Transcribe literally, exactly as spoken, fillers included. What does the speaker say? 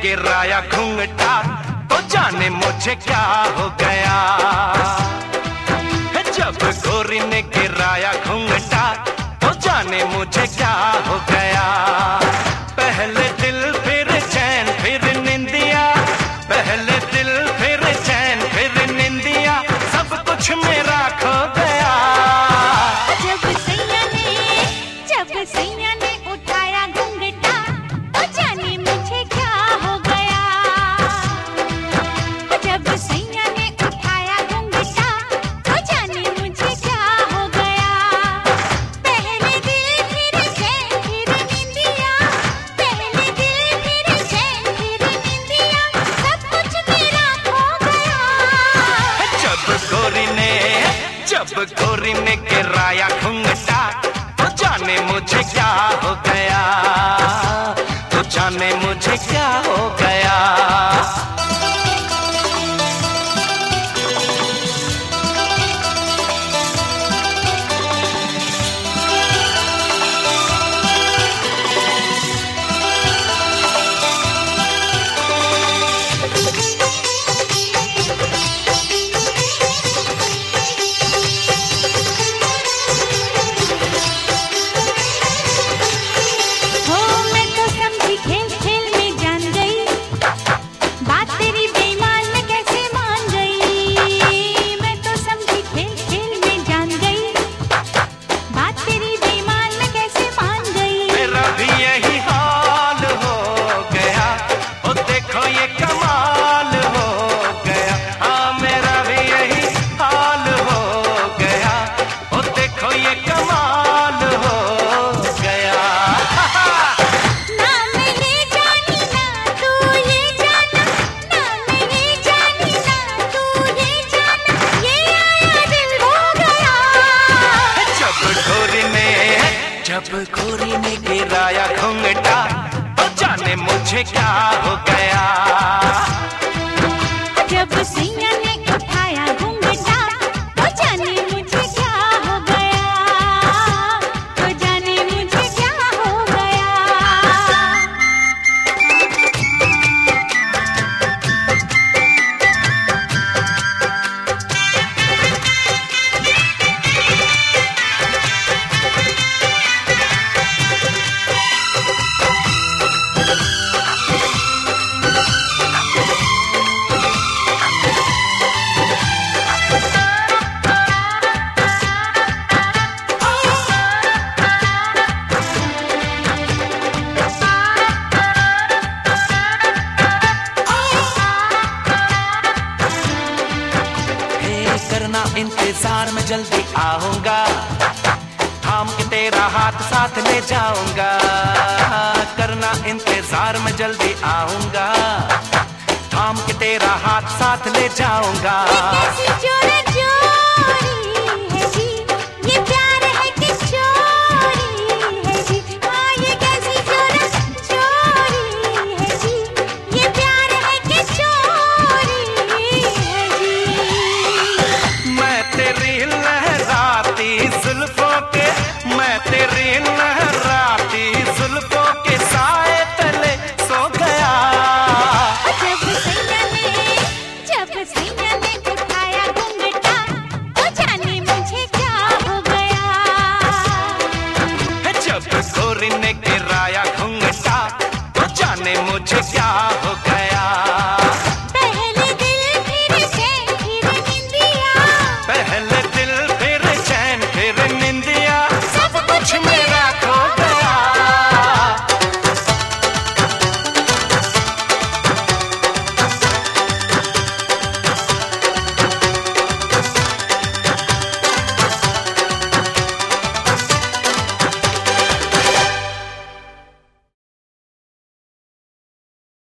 गिराया घूंघटा तो जाने मुझे क्या हो गया। जब गोरी ने गिराया घूंघटा तो जाने मुझे क्या हो गया। पहले दिल फिर चैन फिर निंदिया, पहले दिल फिर चैन फिर निंदिया, सब कुछ मेरा खो गया। जब सैया ने जब सैया ने उठाया घूंघटा तो जाने मुझे क्या हो गया। जब सैया ने उठाया घूंघटा तो जाने मुझे क्या हो गया। पहले दिल फिर चैन फिर निंदिया, पहले दिल फिर चैन फिर निंदिया, सब कुछ मेरा खो गया। जब गोरी ने जब गोरी ने गिराया घूंघटा तो जाने मुझे क्या हो गया, तो जाने मुझे क्या हो गया। जब गोरी ने गिराया घूंघटा तो जाने मुझे क्या हो गया। जब सैया ने उठाया घूंघटा तो जाने मुझे क्या हो गया, तो जाने मुझे क्या हो गया। करना इंतजार में जल्दी आऊंगा, थाम के तेरा हाथ साथ ले जाऊंगा। करना इंतजार में जल्दी आऊंगा, थाम के तेरा हाथ साथ ले जाऊंगा। कैसी चोरी चोरी है जी, ये प्यार है कि चोरी है जी। हाँ ये कैसी चोरी चोरी है जी, ये प्यार है कि चोरी है जी। मैं तेरी लहराती जुल्फों के, मैं तेरी लहराती जुल्फों के साए तले सो गया। जब सैया ने जब सैया ने उठाया घूंघटा तो जाने मुझे क्या हो गया। जब गोरी ने गिराया घूंघटा तो जाने मुझे क्या हो गया। पहले दिल फिर चैन फिर निंदिया, पहले दिल फिर चैन फिर निंदिया, सब कुछ मेरा